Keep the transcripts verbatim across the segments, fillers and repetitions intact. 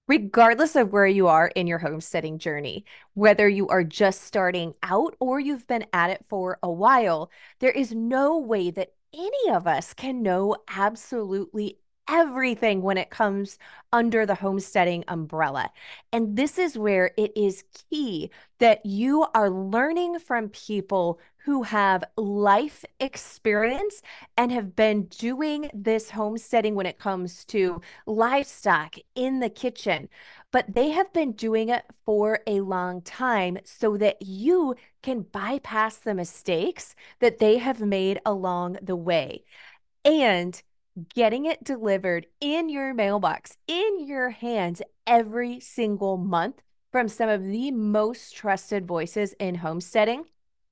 Regardless of where you are in your homesteading journey, whether you are just starting out or you've been at it for a while, there is no way that any of us can know absolutely everything when it comes under the homesteading umbrella. And this is where it is key that you are learning from people who have life experience and have been doing this homesteading when it comes to livestock in the kitchen, but they have been doing it for a long time so that you can bypass the mistakes that they have made along the way. And getting it delivered in your mailbox, in your hands every single month from some of the most trusted voices in homesteading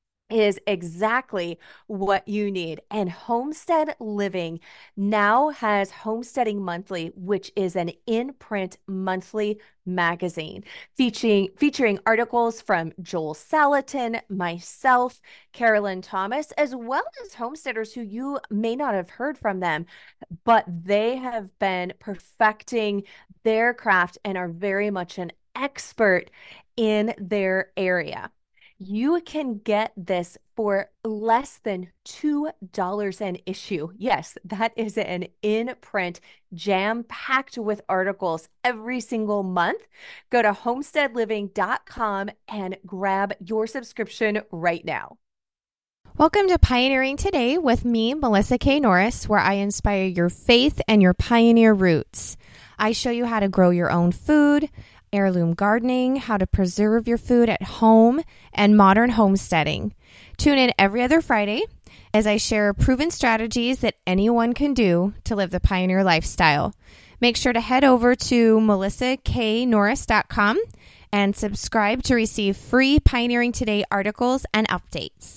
is exactly what you need. And Homestead Living now has Homesteading Monthly, which is an in-print monthly magazine featuring featuring articles from Joel Salatin, myself, Carolyn Thomas, as well as homesteaders who you may not have heard from them, but they have been perfecting their craft and are very much an expert in their area. You can get this for less than two dollars an issue. Yes, that is an in print, jam packed with articles every single month. Go to homestead living dot com and grab your subscription right now. Welcome to Pioneering Today with me, Melissa K. Norris, where I inspire your faith and your pioneer roots. I show you how to grow your own food, heirloom gardening, how to preserve your food at home, and modern homesteading. Tune in every other Friday as I share proven strategies that anyone can do to live the pioneer lifestyle. Make sure to head over to melissa k norris dot com and subscribe to receive free Pioneering Today articles and updates.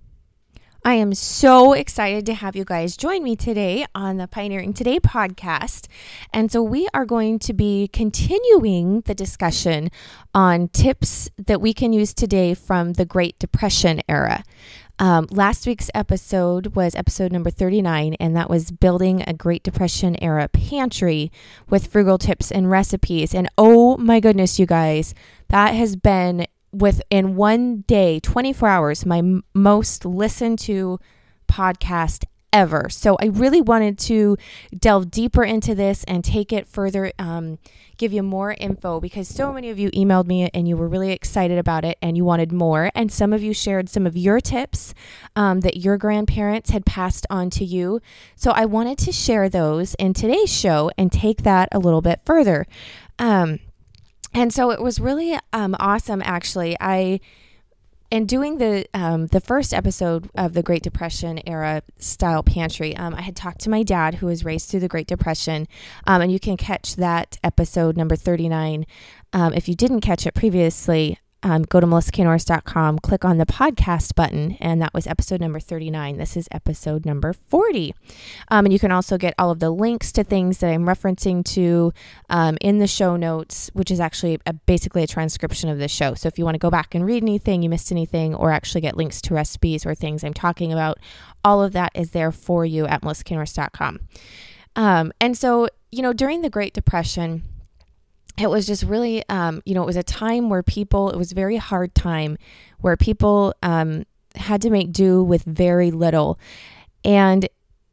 I am so excited to have you guys join me today on the Pioneering Today podcast. And so we are going to be continuing the discussion on tips that we can use today from the Great Depression era. Um, last week's episode was episode number thirty-nine, and that was building a Great Depression era pantry with frugal tips and recipes. And oh my goodness, you guys, that has been within one day, twenty-four hours, my m- most listened to podcast ever. So I really wanted to delve deeper into this and take it further, um, give you more info, because so many of you emailed me and you were really excited about it and you wanted more. And some of you shared some of your tips um, that your grandparents had passed on to you. So I wanted to share those in today's show and take that a little bit further. Um, And so it was really um, awesome, actually. I, in doing the um, the first episode of the Great Depression era style pantry, um, I had talked to my dad, who was raised through the Great Depression, um, and you can catch that episode number thirty-nine. Um, if you didn't catch it previously, um, go to melissa k norris dot com, click on the podcast button, and that was episode number thirty-nine. This is episode number forty. Um, and you can also get all of the links to things that I'm referencing to um, in the show notes, which is actually a, basically a transcription of the show. So if you want to go back and read anything, you missed anything, or actually get links to recipes or things I'm talking about, all of that is there for you at melissa k norris dot com. Um, and so, you know, during the Great Depression, it was just really, um, you know, it was a time where people, it was a very hard time where people um, had to make do with very little. And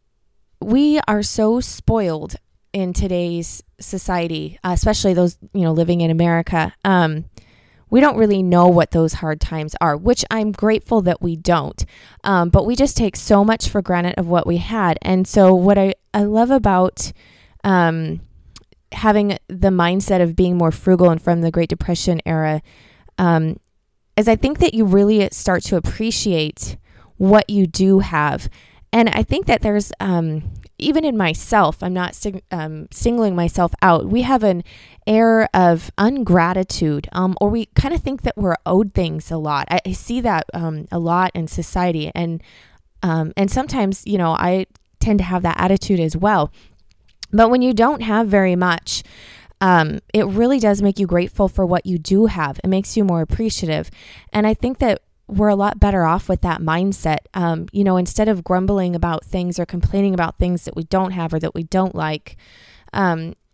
we are so spoiled in today's society, uh, especially those, you know, living in America. Um, we don't really know what those hard times are, which I'm grateful that we don't. Um, but we just take so much for granted of what we had. And so what I, I love about um having the mindset of being more frugal and from the Great Depression era, um, is I think that you really start to appreciate what you do have. And I think that there's, um, even in myself, I'm not sing- um, singling myself out, we have an air of ungratitude, um, or we kind of think that we're owed things a lot. I, I see that um, a lot in society. And, um, and sometimes, you know, I tend to have that attitude as well. But when you don't have very much, um, it really does make you grateful for what you do have. It makes you more appreciative. And I think that we're a lot better off with that mindset. Um, you know, instead of grumbling about things or complaining about things that we don't have or that we don't like, um,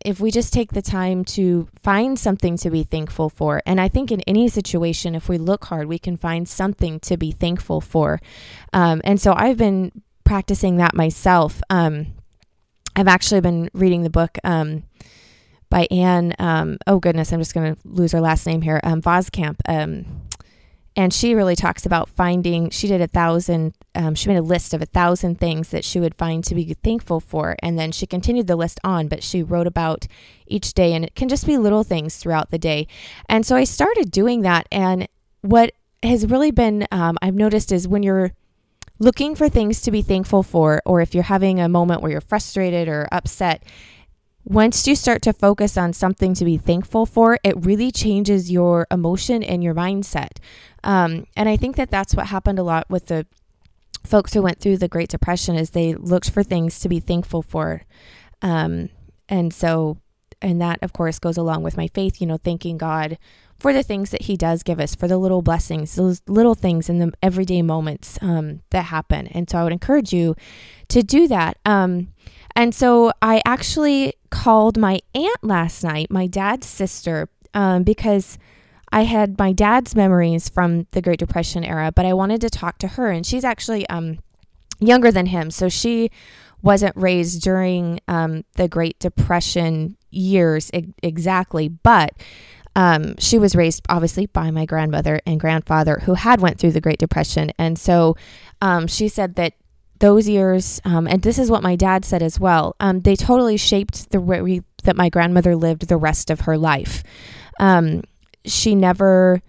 if we just take the time to find something to be thankful for, and I think in any situation, if we look hard, we can find something to be thankful for. Um, and so I've been practicing that myself. Um, I've actually been reading the book um, by Anne, um, oh goodness, I'm just going to lose her last name here, um, Voskamp. Um, and she really talks about finding, she did a thousand, um, she made a list of a thousand things that she would find to be thankful for. And then she continued the list on, but she wrote about each day, and it can just be little things throughout the day. And so I started doing that. And what has really been, um, I've noticed is when you're looking for things to be thankful for, or if you're having a moment where you're frustrated or upset, once you start to focus on something to be thankful for, it really changes your emotion and your mindset. Um, and I think that that's what happened a lot with the folks who went through the Great Depression, is they looked for things to be thankful for. Um, and so, and that of course goes along with my faith, you know, thanking God for the things that he does give us, for the little blessings, those little things in the everyday moments um, that happen. And so I would encourage you to do that. Um, and so I actually called my aunt last night, my dad's sister, um, because I had my dad's memories from the Great Depression era, but I wanted to talk to her. And she's actually um, younger than him. So she wasn't raised during um, the Great Depression years e- exactly, but Um, she was raised obviously by my grandmother and grandfather who had went through the Great Depression. And so um, she said that those years, um, and this is what my dad said as well, um, they totally shaped the way that my grandmother lived the rest of her life. Um, she never,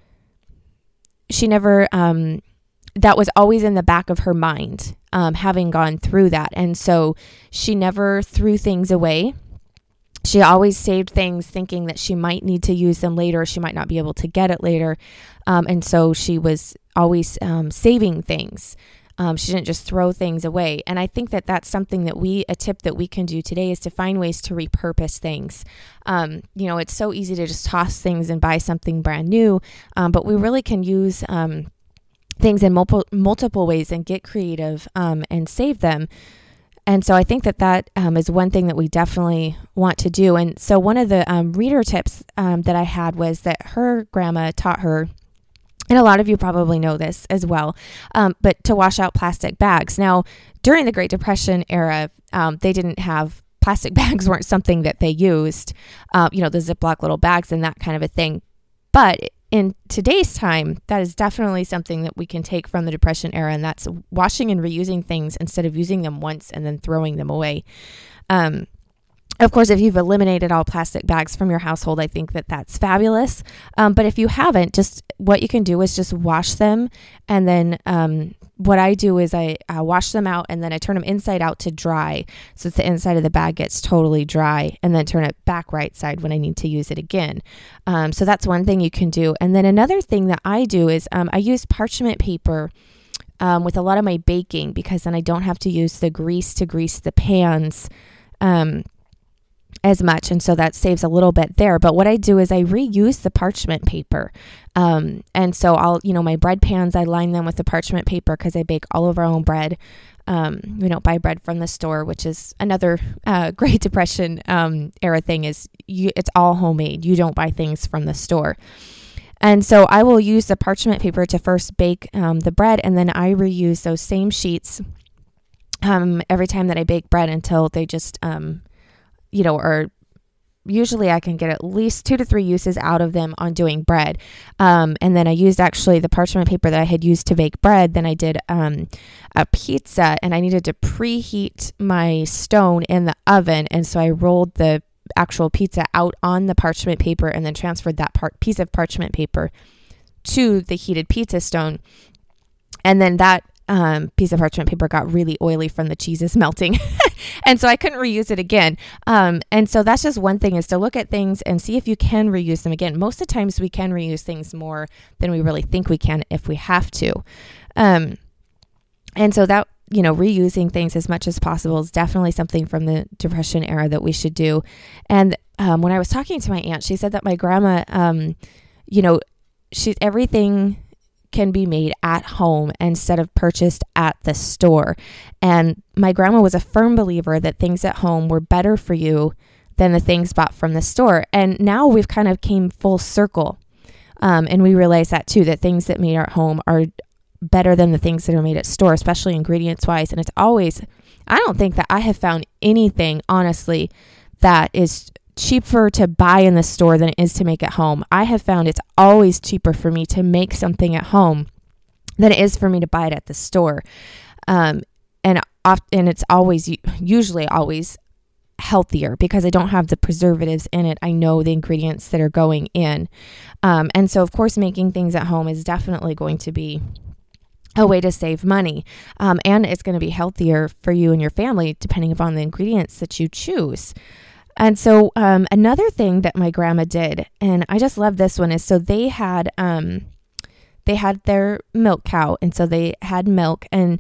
she never, um, that was always in the back of her mind, um, having gone through that. And so she never threw things away. She always saved things thinking that she might need to use them later. She might not be able to get it later. Um, and so she was always um, saving things. Um, she didn't just throw things away. And I think that that's something that we, a tip that we can do today is to find ways to repurpose things. Um, you know, it's so easy to just toss things and buy something brand new, um, but we really can use um, things in multiple, multiple ways and get creative um, and save them. And so I think that that um, is one thing that we definitely want to do. And so one of the um, reader tips um, that I had was that her grandma taught her, and a lot of you probably know this as well, um, but to wash out plastic bags. Now, during the Great Depression era, um, they didn't have, plastic bags weren't something that they used, uh, you know, the Ziploc little bags and that kind of a thing. But in today's time, that is definitely something that we can take from the Depression era, and that's washing and reusing things instead of using them once and then throwing them away. Um, of course, if you've eliminated all plastic bags from your household, I think that that's fabulous. Um, but if you haven't, just what you can do is just wash them. And then um, what I do is I uh, wash them out and then I turn them inside out to dry. So that the inside of the bag gets totally dry, and then turn it back right side when I need to use it again. Um, so that's one thing you can do. And then another thing that I do is um, I use parchment paper um, with a lot of my baking, because then I don't have to use the grease to grease the pans Um, as much. And so that saves a little bit there. But what I do is I reuse the parchment paper. Um, and so I'll, you know, my bread pans, I line them with the parchment paper because I bake all of our own bread. Um, we don't buy bread from the store, which is another uh, Great Depression um, era thing, is you, it's all homemade. You don't buy things from the store. And so I will use the parchment paper to first bake um, the bread, and then I reuse those same sheets um, every time that I bake bread until they just, um, you know, or usually I can get at least two to three uses out of them on doing bread. Um, and then I used actually the parchment paper that I had used to bake bread. Then I did um, a pizza, and I needed to preheat my stone in the oven. And so I rolled the actual pizza out on the parchment paper and then transferred that part piece of parchment paper to the heated pizza stone. And then that Um, piece of parchment paper got really oily from the cheeses melting. And so I couldn't reuse it again. Um, and so that's just one thing, is to look at things and see if you can reuse them again. Most of the times we can reuse things more than we really think we can if we have to. Um, and so that, you know, reusing things as much as possible is definitely something from the Depression era that we should do. And um, when I was talking to my aunt, she said that my grandma, um, you know, she, everything can be made at home instead of purchased at the store. And my grandma was a firm believer that things at home were better for you than the things bought from the store. And now we've kind of came full circle. Um, and we realize that too, that things that made at home are better than the things that are made at store, especially ingredients wise. And it's always, I don't think that I have found anything, honestly, that is cheaper to buy in the store than it is to make at home. I have found it's always cheaper for me to make something at home than it is for me to buy it at the store. Um, and oft, and it's always, usually always healthier because I don't have the preservatives in it. I know the ingredients that are going in. Um, and so, of course, making things at home is definitely going to be a way to save money. Um, and it's going to be healthier for you and your family, depending upon the ingredients that you choose. And so um, another thing that my grandma did, and I just love this one, is so they had um, they had their milk cow, and so they had milk. And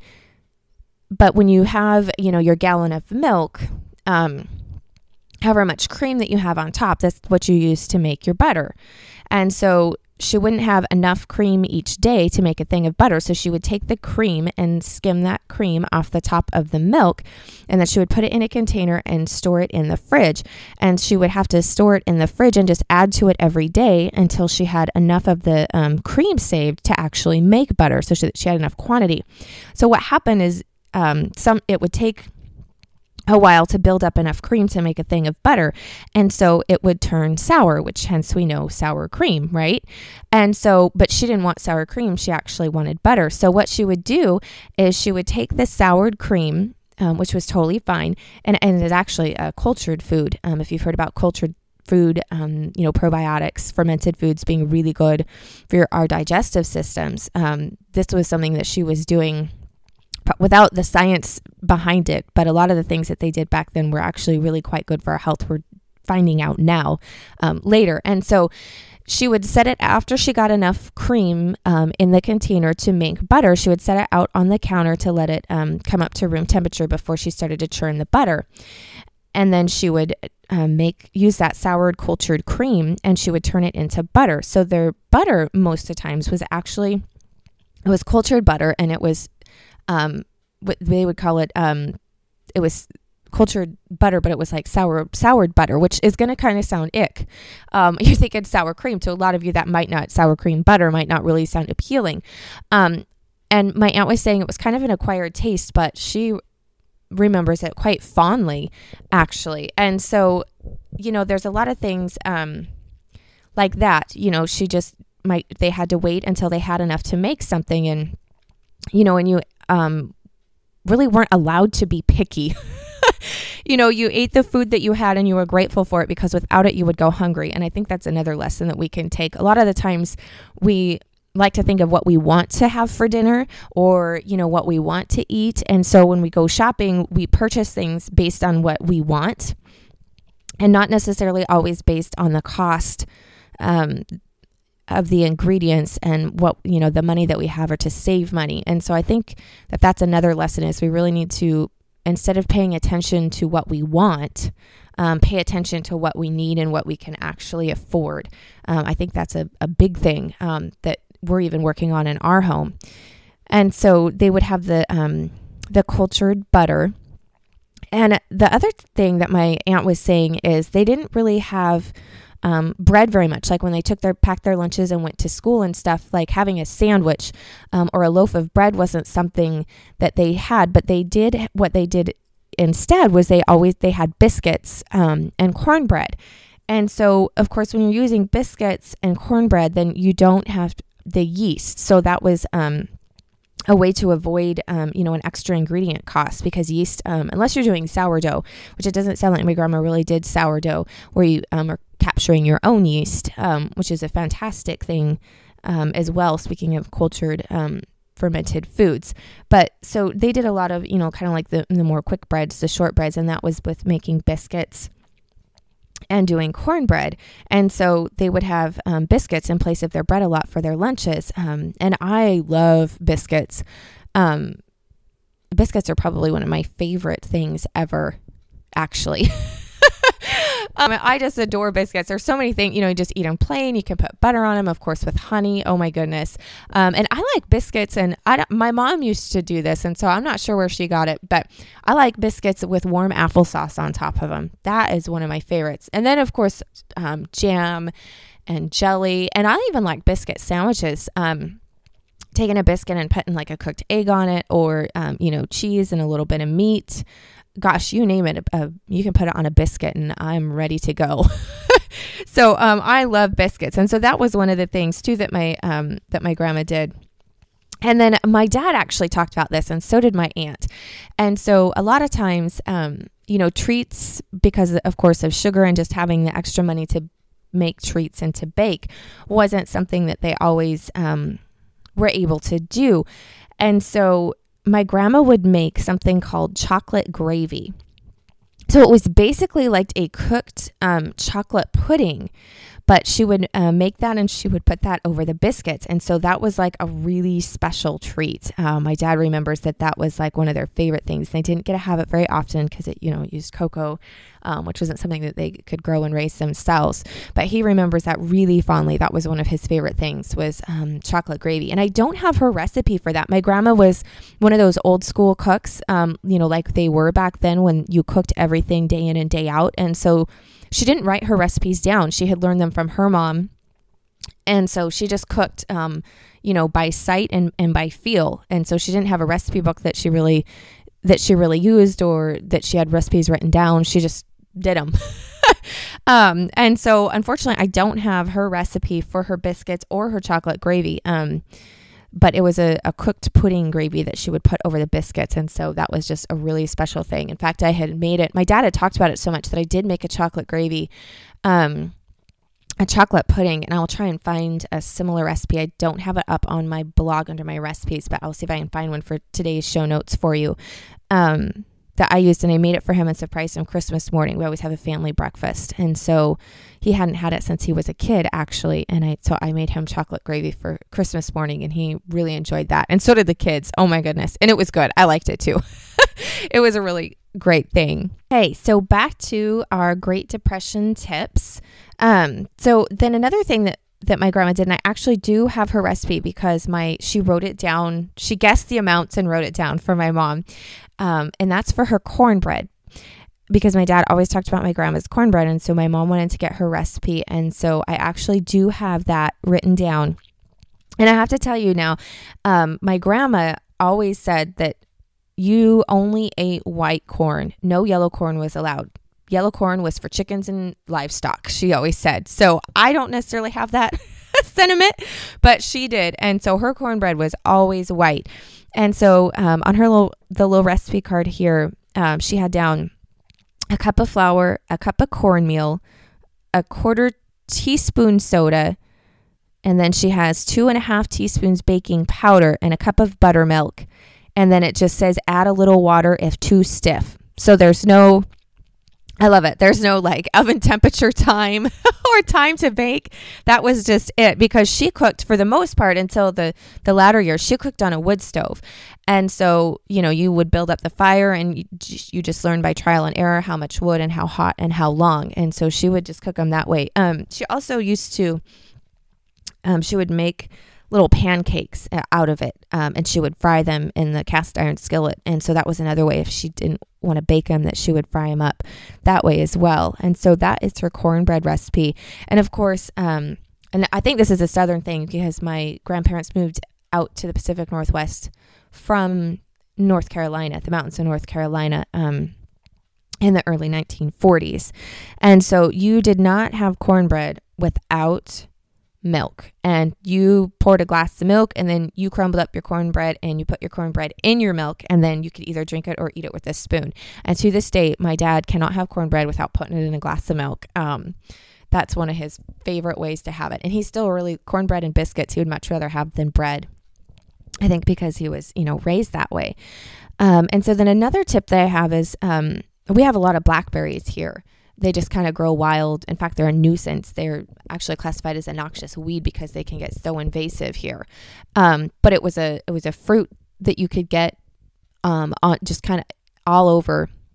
but when you have, you know, your gallon of milk, um, however much cream that you have on top, that's what you use to make your butter. And so she wouldn't have enough cream each day to make a thing of butter. So she would take the cream and skim that cream off the top of the milk. And then she would put it in a container and store it in the fridge. And she would have to store it in the fridge and just add to it every day until she had enough of the um, cream saved to actually make butter. So she, she had enough quantity. So what happened is um, some it would take a while to build up enough cream to make a thing of butter. And so it would turn sour, which hence we know sour cream, right? And so, but she didn't want sour cream. She actually wanted butter. So what she would do is she would take the soured cream, um, which was totally fine. And, and it's actually a cultured food. Um, if you've heard about cultured food, um, you know, probiotics, fermented foods being really good for your, our digestive systems. Um, this was something that she was doing without the science behind it, but a lot of the things that they did back then were actually really quite good for our health. We're finding out now um, later. And so she would set it after she got enough cream um, in the container to make butter. She would set it out on the counter to let it um, come up to room temperature before she started to churn the butter. And then she would um, make use that soured cultured cream and she would turn it into butter. So their butter most of the times was actually, it was cultured butter, and it was Um, what they would call it, um, it was cultured butter, but it was like sour, soured butter, which is going to kind of sound ick. Um, you're thinking sour cream. To a lot of you, that might not, sour cream butter might not really sound appealing. Um, and my aunt was saying it was kind of an acquired taste, but she remembers it quite fondly, actually. And so, you know, there's a lot of things, um, like that, you know, she just might, they had to wait until they had enough to make something. And, you know, and you, um, really weren't allowed to be picky. You know, you ate the food that you had and you were grateful for it, because without it, you would go hungry. And I think that's another lesson that we can take. A lot of the times we like to think of what we want to have for dinner, or, you know, what we want to eat. And so when we go shopping, we purchase things based on what we want and not necessarily always based on the cost, um, of the ingredients and what, you know, the money that we have, or to save money. And so I think that that's another lesson, is we really need to, instead of paying attention to what we want, um, pay attention to what we need and what we can actually afford. Um, I think that's a, a big thing um, that we're even working on in our home. And so they would have the um, the cultured butter. And the other thing that my aunt was saying is they didn't really have Um, bread very much. Like when they took their, packed their lunches and went to school and stuff, like having a sandwich um, or a loaf of bread wasn't something that they had, but they did, what they did instead was they always, they had biscuits um, and cornbread. And so, of course, when you're using biscuits and cornbread, then you don't have the yeast. So that was um, a way to avoid, um, you know, an extra ingredient cost, because yeast, um, unless you're doing sourdough, which it doesn't sound like my grandma really did sourdough, where you um, are capturing your own yeast, um, which is a fantastic thing um, as well, speaking of cultured um, fermented foods. But so they did a lot of, you know, kind of like the, the more quick breads, the short breads, and that was with making biscuits and doing cornbread. And so they would have um, biscuits in place of their bread a lot for their lunches. Um, and I love biscuits. Um, biscuits are probably one of my favorite things ever, actually. Um, I just adore biscuits. There's so many things, you know, you just eat them plain. You can put butter on them, of course, with honey. Oh my goodness. Um, and I like biscuits, and I don't, my mom used to do this, and so I'm not sure where she got it, but I like biscuits with warm applesauce on top of them. That is one of my favorites. And then, of course, um, jam and jelly, and I even like biscuit sandwiches. Um, taking a biscuit and putting like a cooked egg on it, or um, you know, cheese and a little bit of meat. Gosh, you name it, uh, you can put it on a biscuit and I'm ready to go. So um, I love biscuits. And so that was one of the things too that my um, that my grandma did. And then my dad actually talked about this, and so did my aunt. And so a lot of times, um, you know, treats, because of course of sugar and just having the extra money to make treats and to bake, wasn't something that they always um, were able to do. And so my grandma would make something called chocolate gravy. So it was basically like a cooked um, chocolate pudding, but she would uh, make that and she would put that over the biscuits. And so that was like a really special treat. Uh, my dad remembers that that was like one of their favorite things. They didn't get to have it very often because it, you know, used cocoa, um, which wasn't something that they could grow and raise themselves. But he remembers that really fondly. That was one of his favorite things, was um, chocolate gravy. And I don't have her recipe for that. My grandma was one of those old school cooks, um, you know, like they were back then when you cooked everything day in and day out. And so she didn't write her recipes down. She had learned them from her mom. And so she just cooked, um, you know, by sight and, and by feel. And so she didn't have a recipe book that she really, that she really used, or that she had recipes written down. She just did them. um, and so unfortunately I don't have her recipe for her biscuits or her chocolate gravy. Um, but it was a, a cooked pudding gravy that she would put over the biscuits. And so that was just a really special thing. In fact, I had made it, my dad had talked about it so much that I did make a chocolate gravy, um, a chocolate pudding, and I'll try and find a similar recipe. I don't have it up on my blog under my recipes, but I'll see if I can find one for today's show notes for you. Um, that I used, and I made it for him and surprised him Christmas morning. We always have a family breakfast. And so he hadn't had it since he was a kid, actually. And I, so I made him chocolate gravy for Christmas morning, and he really enjoyed that. And so did the kids. Oh my goodness. And it was good. I liked it too. It was a really great thing. Okay. So back to our Great Depression tips. Um, so then another thing that that my grandma did, and I actually do have her recipe because my she wrote it down. She guessed the amounts and wrote it down for my mom. Um, and that's for her cornbread, because my dad always talked about my grandma's cornbread. And so my mom wanted to get her recipe. And so I actually do have that written down. And I have to tell you now, um, my grandma always said that you only ate white corn. No yellow corn was allowed. Yellow corn was for chickens and livestock, she always said. So I don't necessarily have that sentiment, but she did. And so her cornbread was always white. And so um, on her little, the little recipe card here, um, she had down a cup of flour, a cup of cornmeal, a quarter teaspoon soda, and then she has two and a half teaspoons baking powder and a cup of buttermilk. And then it just says add a little water if too stiff. So there's no... I love it. There's no like oven temperature time or time to bake. That was just it, because she cooked for the most part until the, the latter years. She cooked on a wood stove. And so, you know, you would build up the fire, and you, you just learn by trial and error how much wood and how hot and how long. And so she would just cook them that way. Um, she also used to, um, she would make little pancakes out of it, um, and she would fry them in the cast iron skillet. And so that was another way, if she didn't want to bake them, that she would fry them up that way as well. And so that is her cornbread recipe. And of course, um, and I think this is a southern thing, because my grandparents moved out to the Pacific Northwest from North Carolina, the mountains of North Carolina, um, in the early nineteen forties. And so you did not have cornbread without milk, and you poured a glass of milk, and then you crumbled up your cornbread and you put your cornbread in your milk, and then you could either drink it or eat it with a spoon. And to this day, my dad cannot have cornbread without putting it in a glass of milk. Um, that's one of his favorite ways to have it. And he's still really, cornbread and biscuits he would much rather have than bread, I think, because he was, you know, raised that way. Um, and so then another tip that I have is, um, we have a lot of blackberries here. They just kind of grow wild. In fact, they're a nuisance. They're actually classified as a noxious weed because they can get so invasive here. Um, but it was a it was a fruit that you could get um, on just kind of all over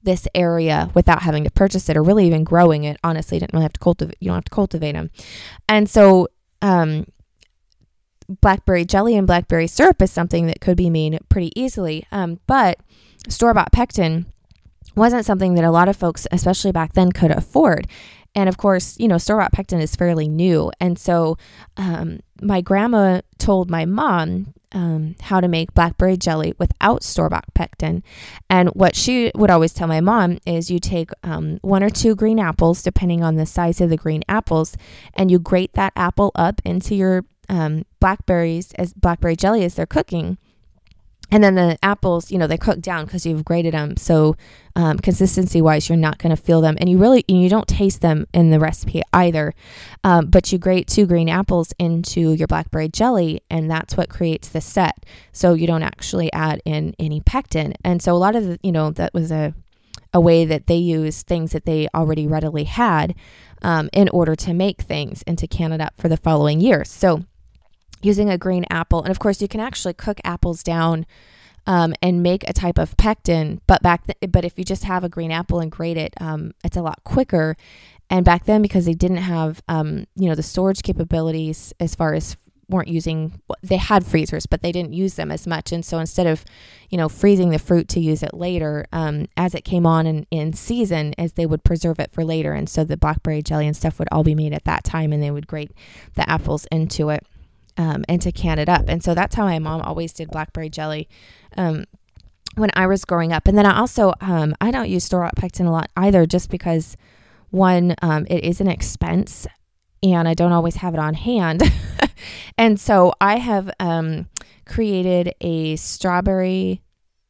this area without having to purchase it or really even growing it. Honestly, you didn't really have to cultivate, you don't have to cultivate them. And so, um, blackberry jelly and blackberry syrup is something that could be made pretty easily. Um, but store-bought pectin wasn't something that a lot of folks, especially back then, could afford. And of course, you know, store-bought pectin is fairly new. And so um, my grandma told my mom um, how to make blackberry jelly without store-bought pectin. And what she would always tell my mom is you take um, one or two green apples, depending on the size of the green apples, and you grate that apple up into your um, blackberries as blackberry jelly as they're cooking. And then the apples, you know, they cook down because you've grated them. So um, consistency wise, you're not going to feel them. And you really, you don't taste them in the recipe either. Um, but you grate two green apples into your blackberry jelly, and that's what creates the set. So you don't actually add in any pectin. And so a lot of the, you know, that was a, a way that they use things that they already readily had um, in order to make things and to can it up for the following year. So using a green apple, and of course you can actually cook apples down um, and make a type of pectin, but back th- but if you just have a green apple and grate it, um, it's a lot quicker. And back then, because they didn't have um, you know, the storage capabilities as far as weren't using, they had freezers, but they didn't use them as much. And so instead of, you know, freezing the fruit to use it later, um, as it came on in, in season, as they would preserve it for later. And so the blackberry jelly and stuff would all be made at that time, and they would grate the apples into it. Um, and to can it up. And so that's how my mom always did blackberry jelly um, when I was growing up. And then I also, um, I don't use store-bought pectin a lot either, just because one, um, it is an expense and I don't always have it on hand. And so I have um, created a strawberry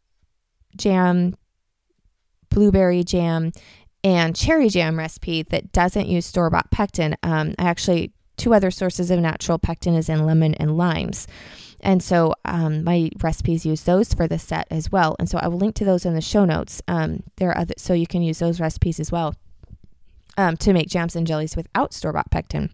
jam, blueberry jam, and cherry jam recipe that doesn't use store-bought pectin. Um, I actually Two other sources of natural pectin is in lemon and limes. And so um, my recipes use those for the set as well. And so I will link to those in the show notes. Um, there are other, so you can use those recipes as well um, to make jams and jellies without store-bought pectin.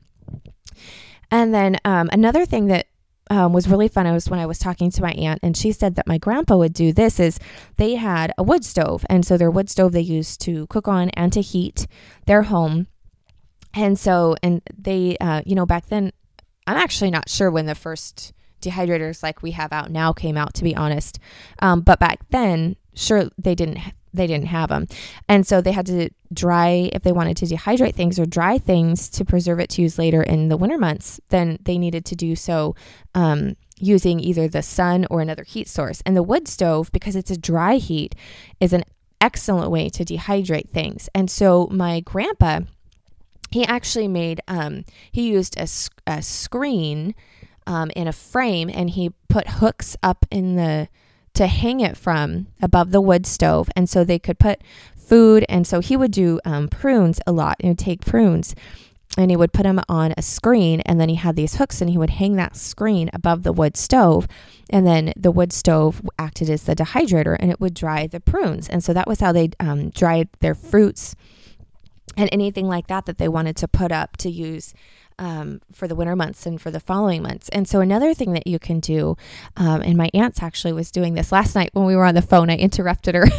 And then um, another thing that um, was really fun, I was when I was talking to my aunt, and she said that my grandpa would do this, is they had a wood stove. And so their wood stove they used to cook on and to heat their home. And so, and they, uh, you know, back then, I'm actually not sure when the first dehydrators like we have out now came out, to be honest. Um, but back then, sure, they didn't, they didn't have them. And so they had to dry, if they wanted to dehydrate things or dry things to preserve it to use later in the winter months, then they needed to do so um, using either the sun or another heat source. And the wood stove, because it's a dry heat, is an excellent way to dehydrate things. And so my grandpa, he actually made, um, he used a, a screen um, in a frame, and he put hooks up in the, to hang it from above the wood stove. And so they could put food. And so he would do um, prunes a lot. He would take prunes and he would put them on a screen, and then he had these hooks and he would hang that screen above the wood stove. And then the wood stove acted as the dehydrator, and it would dry the prunes. And so that was how they um, dried their fruits and anything like that that they wanted to put up to use um, for the winter months and for the following months. And so another thing that you can do, um, and my aunt actually was doing this last night when we were on the phone, I interrupted her,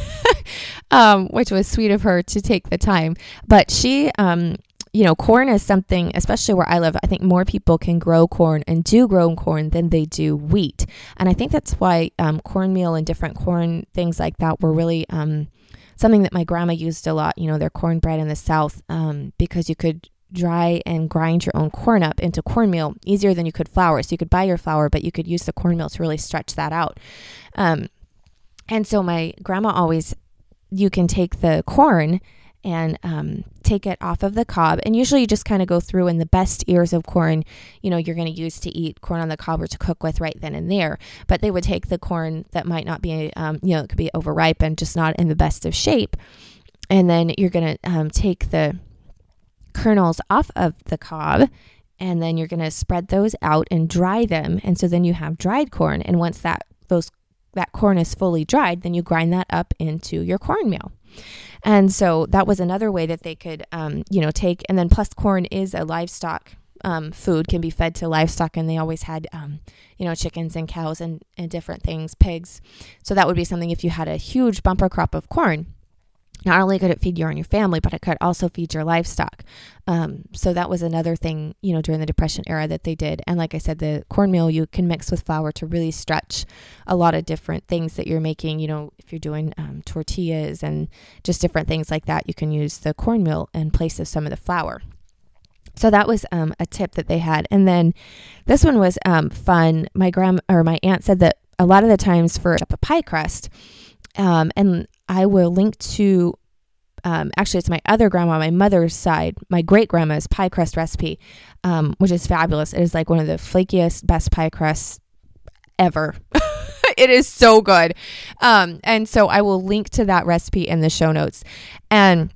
um, which was sweet of her to take the time. But she, um, you know, corn is something, especially where I live, I think more people can grow corn and do grow corn than they do wheat. And I think that's why um, cornmeal and different corn things like that were really um, something that my grandma used a lot, you know, their cornbread in the South, um, because you could dry and grind your own corn up into cornmeal easier than you could flour. So you could buy your flour, but you could use the cornmeal to really stretch that out. Um, and so my grandma always, you can take the corn and um, take it off of the cob. And usually you just kind of go through, and the best ears of corn, you know, you're going to use to eat corn on the cob or to cook with right then and there. But they would take the corn that might not be, um, you know, it could be overripe and just not in the best of shape. And then you're going to um, take the kernels off of the cob, and then you're going to spread those out and dry them. And so then you have dried corn. And once that those that corn is fully dried, then you grind that up into your cornmeal. And so that was another way that they could, um, you know, take, and then plus corn is a livestock um, food, can be fed to livestock, and they always had, um, you know, chickens and cows and, and different things, pigs. So that would be something if you had a huge bumper crop of corn. Not only could it feed you and your family, but it could also feed your livestock. Um, so that was another thing, you know, during the Depression era that they did. And like I said, the cornmeal you can mix with flour to really stretch a lot of different things that you're making. You know, if you're doing um, tortillas and just different things like that, you can use the cornmeal in place of some of the flour. So that was um, a tip that they had. And then this one was um, fun. My grandma or my aunt said that a lot of the times for a pie crust, um, and I will link to, um, actually it's my other grandma, my mother's side, my great grandma's pie crust recipe, um, which is fabulous. It is like one of the flakiest, best pie crusts ever. It is so good. Um, and so I will link to that recipe in the show notes. And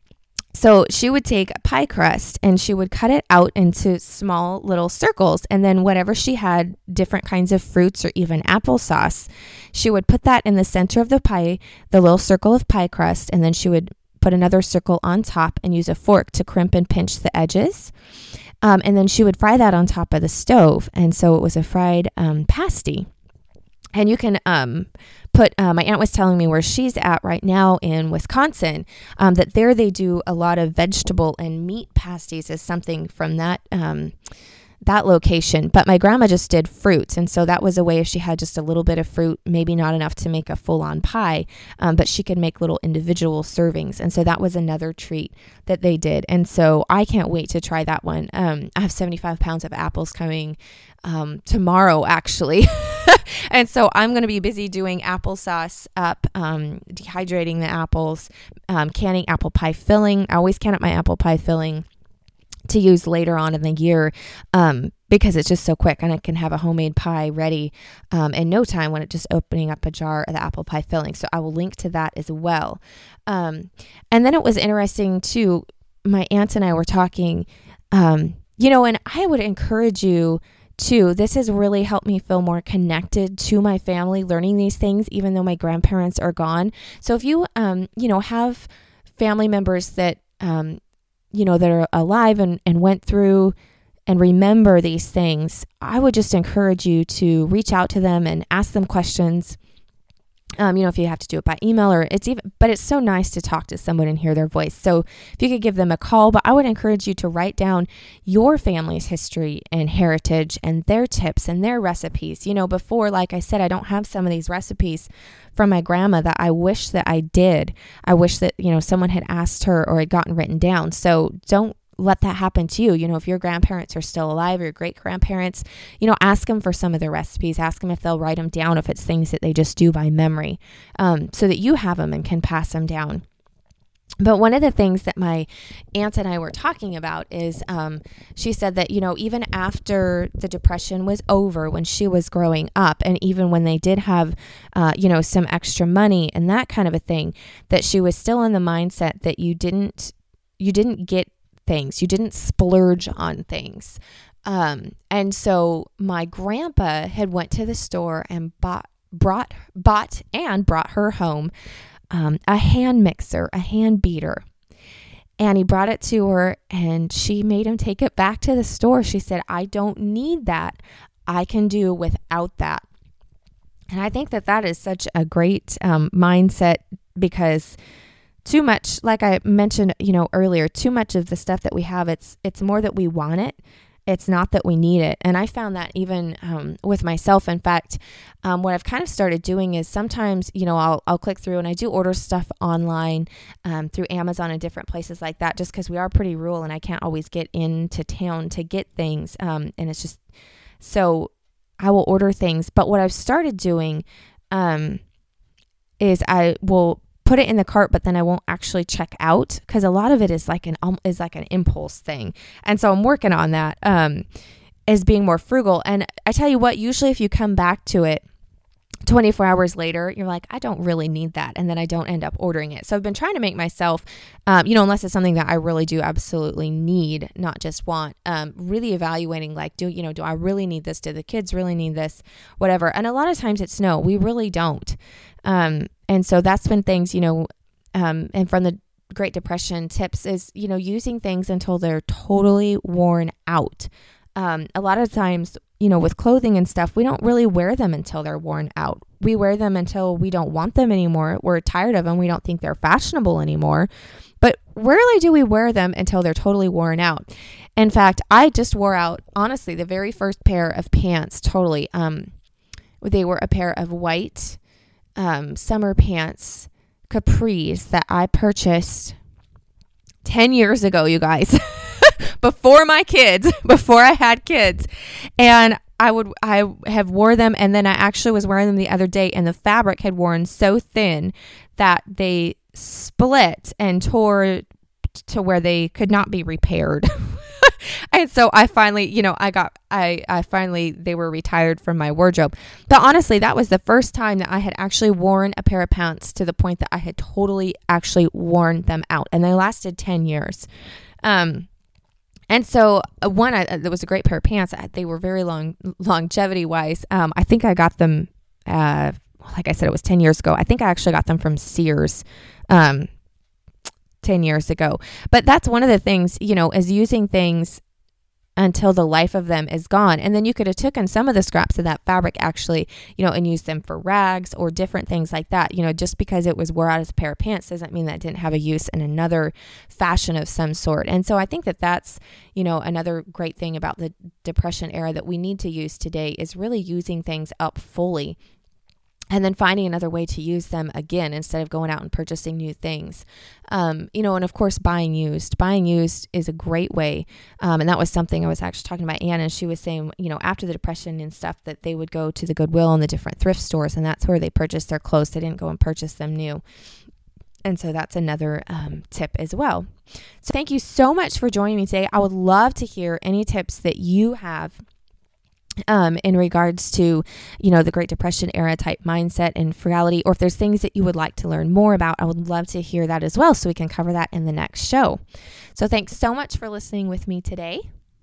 so she would take a pie crust and she would cut it out into small little circles. And then whatever she had, different kinds of fruits or even applesauce, she would put that in the center of the pie, the little circle of pie crust. And then she would put another circle on top and use a fork to crimp and pinch the edges. Um, and then she would fry that on top of the stove. And so it was a fried um, pasty. And you can um, put, uh, my aunt was telling me where she's at right now in Wisconsin, um, that there they do a lot of vegetable and meat pasties as something from that um, that location. But my grandma just did fruits. And so that was a way if she had just a little bit of fruit, maybe not enough to make a full-on pie, um, but she could make little individual servings. And so that was another treat that they did. And so I can't wait to try that one. Um, I have seventy-five pounds of apples coming um, tomorrow, actually. And so I'm going to be busy doing applesauce up, um, dehydrating the apples, um, canning apple pie filling. I always can up my apple pie filling to use later on in the year, um, because it's just so quick and I can have a homemade pie ready um, in no time when it's just opening up a jar of the apple pie filling. So I will link to that as well. Um, and then it was interesting too. My aunt and I were talking, um, you know, and I would encourage you to, this has really helped me feel more connected to my family, learning these things, even though my grandparents are gone. So if you, um, you know, have family members that, um, you know, that are alive and, and went through and remember these things, I would just encourage you to reach out to them and ask them questions. Um, you know, if you have to do it by email or it's even, but it's so nice to talk to someone and hear their voice. So if you could give them a call, but I would encourage you to write down your family's history and heritage and their tips and their recipes. You know, before, like I said, I don't have some of these recipes from my grandma that I wish that I did. I wish that, you know, someone had asked her or had gotten written down. So don't let that happen to you. You know, if your grandparents are still alive or your great grandparents, you know, ask them for some of their recipes. Ask them if they'll write them down, if it's things that they just do by memory, um, so that you have them and can pass them down. But one of the things that my aunt and I were talking about is um, she said that, you know, even after the Depression was over, when she was growing up, and even when they did have, uh, you know, some extra money and that kind of a thing, that she was still in the mindset that you didn't, you didn't get things. You didn't splurge on things. Um, and so my grandpa had went to the store and bought, brought, bought and brought her home um, a hand mixer, a hand beater. And he brought it to her and she made him take it back to the store. She said, I don't need that. I can do without that. And I think that that is such a great um, mindset, because too much, like I mentioned, you know, earlier, too much of the stuff that we have, it's it's more that we want it. It's not that we need it. And I found that even um, with myself. In fact, um, what I've kind of started doing is sometimes, you know, I'll I'll click through and I do order stuff online um, through Amazon and different places like that, just because we are pretty rural and I can't always get into town to get things. Um, and it's just, so I will order things. But what I've started doing um, is I will put it in the cart, but then I won't actually check out, because a lot of it is like an um, is like an impulse thing. And so I'm working on that um, as being more frugal. And I tell you what, usually if you come back to it twenty-four hours later, you're like, I don't really need that. And then I don't end up ordering it. So I've been trying to make myself, um, you know, unless it's something that I really do absolutely need, not just want, um, really evaluating, like, do, you know, do I really need this? Do the kids really need this? Whatever. And a lot of times it's no, we really don't. Um, and so that's been things, you know, um, and from the Great Depression tips is, you know, using things until they're totally worn out. Um, a lot of times, you know, with clothing and stuff, we don't really wear them until they're worn out. We wear them until we don't want them anymore. We're tired of them. We don't think they're fashionable anymore. But rarely do we wear them until they're totally worn out. In fact, I just wore out, honestly, the very first pair of pants totally. Um, they were a pair of white um, summer pants, capris, that I purchased ten years ago, you guys. Before my kids, before I had kids. And I would, I have wore them. And then I actually was wearing them the other day, and the fabric had worn so thin that they split and tore to where they could not be repaired. And so I finally, you know, I got, I, I finally, they were retired from my wardrobe. But honestly, that was the first time that I had actually worn a pair of pants to the point that I had totally actually worn them out. And they lasted ten years. Um, And so uh, one, I, that was a great pair of pants. I, they were very long, longevity wise. Um, I think I got them, uh, like I said, it was ten years ago. I think I actually got them from Sears, um, ten years ago. But that's one of the things, you know, is using things until the life of them is gone. And then you could have taken some of the scraps of that fabric actually, you know, and used them for rags or different things like that. You know, just because it was wore out as a pair of pants doesn't mean that it didn't have a use in another fashion of some sort. And so I think that that's, you know, another great thing about the Depression era that we need to use today is really using things up fully, and then finding another way to use them again instead of going out and purchasing new things. Um, you know, and of course, buying used. Buying used is a great way. Um, and that was something I was actually talking about Ann, and she was saying, you know, after the Depression and stuff, that they would go to the Goodwill and the different thrift stores, and that's where they purchased their clothes. They didn't go and purchase them new. And so that's another um, tip as well. So thank you so much for joining me today. I would love to hear any tips that you have Um, in regards to, you know, the Great Depression era type mindset and frugality, or if there's things that you would like to learn more about, I would love to hear that as well, so we can cover that in the next show. So thanks so much for listening with me today.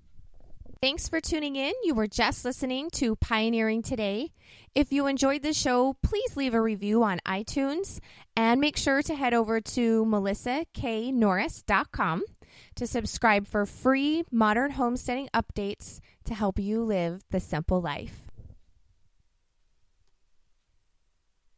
Thanks for tuning in. You were just listening to Pioneering Today. If you enjoyed the show, please leave a review on iTunes, and make sure to head over to melissa k norris dot com to subscribe for free modern homesteading updates to help you live the simple life.